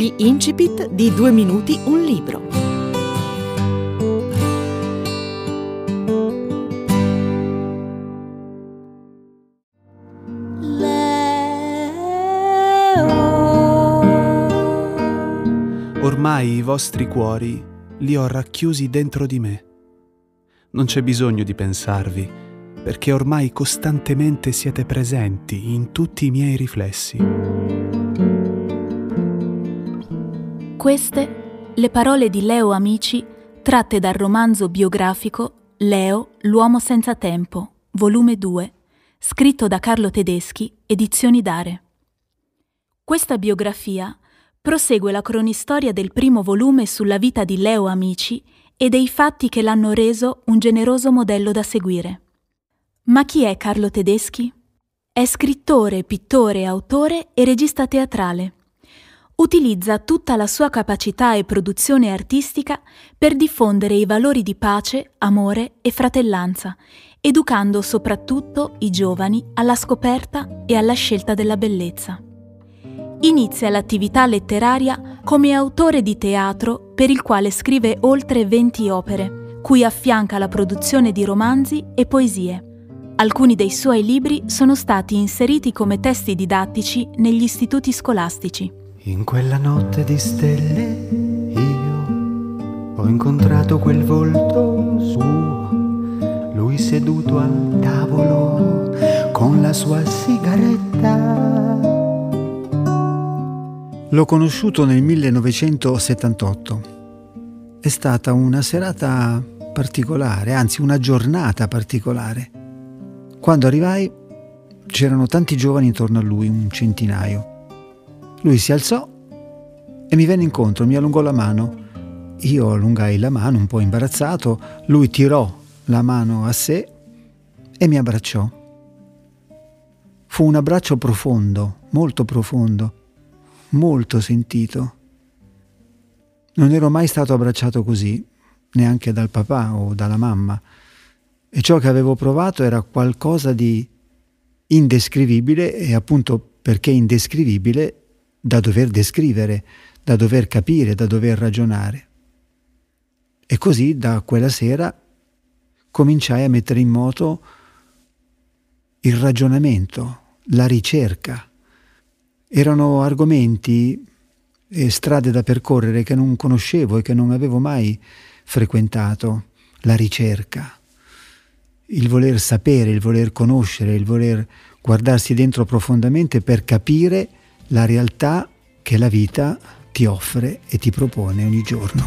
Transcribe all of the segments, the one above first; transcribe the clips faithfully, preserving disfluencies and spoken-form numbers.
Gli incipit di Due minuti un libro. Ormai i vostri cuori li ho racchiusi dentro di me. Non c'è bisogno di pensarvi, perché ormai costantemente siete presenti in tutti i miei riflessi. Queste le parole di Leo Amici tratte dal romanzo biografico Leo, l'uomo senza tempo, volume due, scritto da Carlo Tedeschi, edizioni Dare. Questa biografia prosegue la cronistoria del primo volume sulla vita di Leo Amici e dei fatti che l'hanno reso un generoso modello da seguire. Ma chi è Carlo Tedeschi? È scrittore, pittore, autore e regista teatrale. Utilizza tutta la sua capacità e produzione artistica per diffondere i valori di pace, amore e fratellanza, educando soprattutto i giovani alla scoperta e alla scelta della bellezza. Inizia l'attività letteraria come autore di teatro per il quale scrive oltre venti opere, cui affianca la produzione di romanzi e poesie. Alcuni dei suoi libri sono stati inseriti come testi didattici negli istituti scolastici. In quella notte di stelle io ho incontrato quel volto suo, lui seduto al tavolo con la sua sigaretta. L'ho conosciuto nel millenovecentosettantotto. È stata una serata particolare, anzi una giornata particolare. Quando arrivai c'erano tanti giovani intorno a lui, un centinaio. Lui si alzò e mi venne incontro, mi allungò la mano. Io allungai la mano un po' imbarazzato, lui tirò la mano a sé e mi abbracciò. Fu un abbraccio profondo, molto profondo, molto sentito. Non ero mai stato abbracciato così, neanche dal papà o dalla mamma, e ciò che avevo provato era qualcosa di indescrivibile e appunto perché indescrivibile da dover descrivere, da dover capire, da dover ragionare. E così da quella sera cominciai a mettere in moto il ragionamento, la ricerca. Erano argomenti e strade da percorrere che non conoscevo e che non avevo mai frequentato. La ricerca, il voler sapere, il voler conoscere, il voler guardarsi dentro profondamente per capire la realtà che la vita ti offre e ti propone ogni giorno.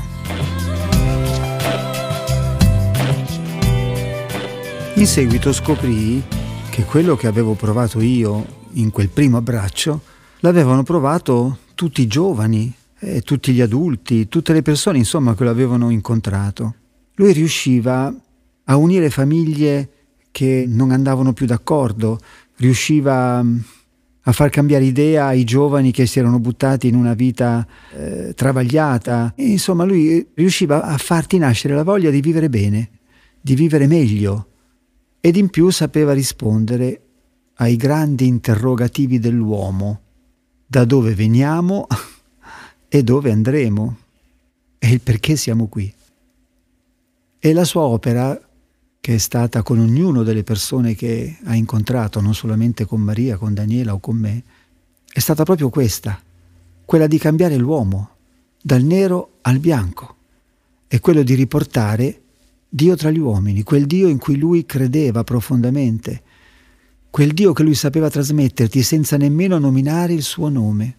In seguito scoprii che quello che avevo provato io in quel primo abbraccio l'avevano provato tutti i giovani, eh, tutti gli adulti, tutte le persone insomma che lo avevano incontrato. Lui riusciva a unire famiglie che non andavano più d'accordo, riusciva a far cambiare idea ai giovani che si erano buttati in una vita eh, travagliata. E, insomma, lui riusciva a farti nascere la voglia di vivere bene, di vivere meglio, ed in più sapeva rispondere ai grandi interrogativi dell'uomo: da dove veniamo e dove andremo, e il perché siamo qui. E la sua opera, che è stata con ognuno delle persone che ha incontrato, non solamente con Maria, con Daniela o con me, è stata proprio questa, quella di cambiare l'uomo, dal nero al bianco, e quello di riportare Dio tra gli uomini, quel Dio in cui lui credeva profondamente, quel Dio che lui sapeva trasmetterti senza nemmeno nominare il suo nome.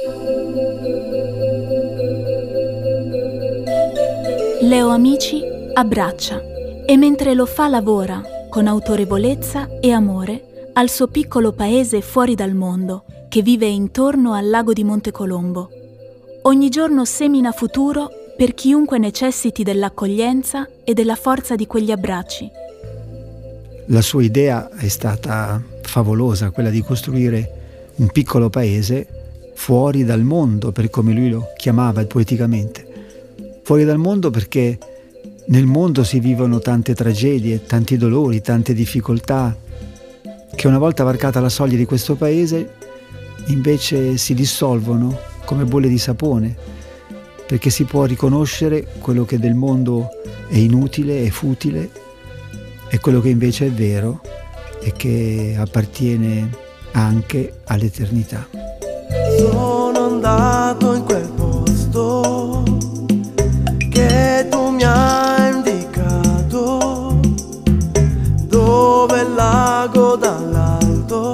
Leo Amici abbraccia e mentre lo fa lavora con autorevolezza e amore al suo piccolo paese fuori dal mondo che vive intorno al lago di Montecolombo. Ogni giorno semina futuro per chiunque necessiti dell'accoglienza e della forza di quegli abbracci. La sua idea è stata favolosa, quella di costruire un piccolo paese fuori dal mondo, per come lui lo chiamava poeticamente. Fuori dal mondo perché nel mondo si vivono tante tragedie, tanti dolori, tante difficoltà, che una volta varcata la soglia di questo paese invece si dissolvono come bolle di sapone, perché si può riconoscere quello che del mondo è inutile, è futile, e quello che invece è vero e che appartiene anche all'eternità. Sono andato in quel posto che tu mi hai indicato, dove il lago dall'alto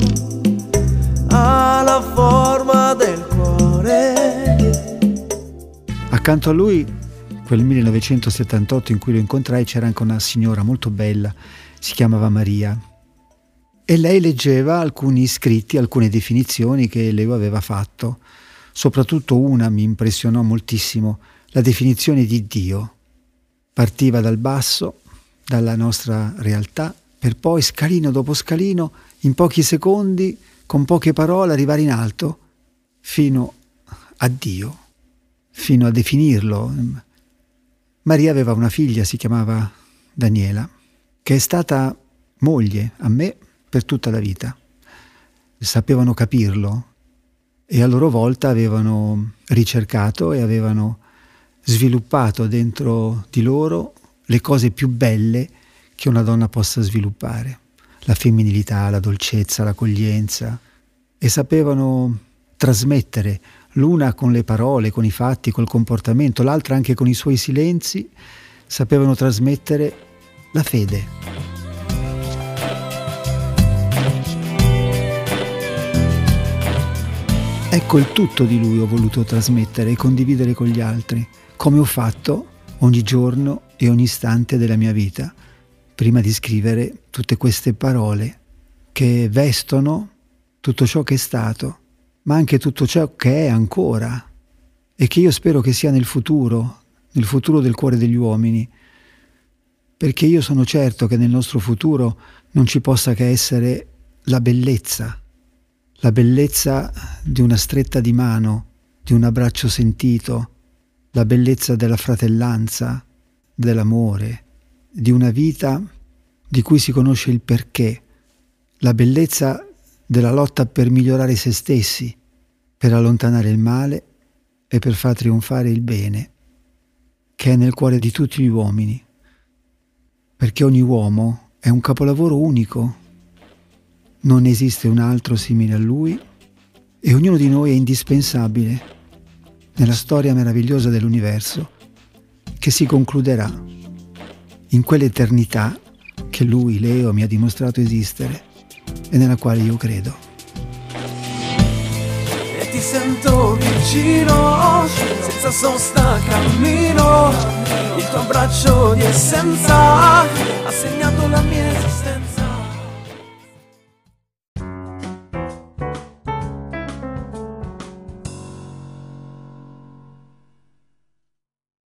ha la forma del cuore. Accanto a lui, quel millenovecentosettantotto in cui lo incontrai, c'era anche una signora molto bella, si chiamava Maria, e lei leggeva alcuni scritti, alcune definizioni che Leo aveva fatto. Soprattutto una mi impressionò moltissimo, la definizione di Dio. Partiva dal basso, dalla nostra realtà, per poi scalino dopo scalino, in pochi secondi, con poche parole, arrivare in alto, fino a Dio, fino a definirlo. Maria aveva una figlia, si chiamava Daniela, che è stata moglie a me per tutta la vita. Sapevano capirlo e a loro volta avevano ricercato e avevano sviluppato dentro di loro le cose più belle che una donna possa sviluppare: la femminilità, la dolcezza, l'accoglienza, e sapevano trasmettere, l'una con le parole, con i fatti, col comportamento, l'altra anche con i suoi silenzi, sapevano trasmettere la fede. Ecco, il tutto di lui ho voluto trasmettere e condividere con gli altri, come ho fatto ogni giorno e ogni istante della mia vita, prima di scrivere tutte queste parole che vestono tutto ciò che è stato, ma anche tutto ciò che è ancora e che io spero che sia nel futuro, nel futuro del cuore degli uomini, perché io sono certo che nel nostro futuro non ci possa che essere la bellezza, la bellezza di una stretta di mano, di un abbraccio sentito, la bellezza della fratellanza, dell'amore, di una vita di cui si conosce il perché, la bellezza della lotta per migliorare se stessi, per allontanare il male e per far trionfare il bene, che è nel cuore di tutti gli uomini, perché ogni uomo è un capolavoro unico. Non esiste un altro simile a lui e ognuno di noi è indispensabile nella storia meravigliosa dell'universo che si concluderà in quell'eternità che lui, Leo, mi ha dimostrato esistere e nella quale io credo. E ti sento vicino, senza sosta cammino, il tuo abbraccio di essenza ha segnato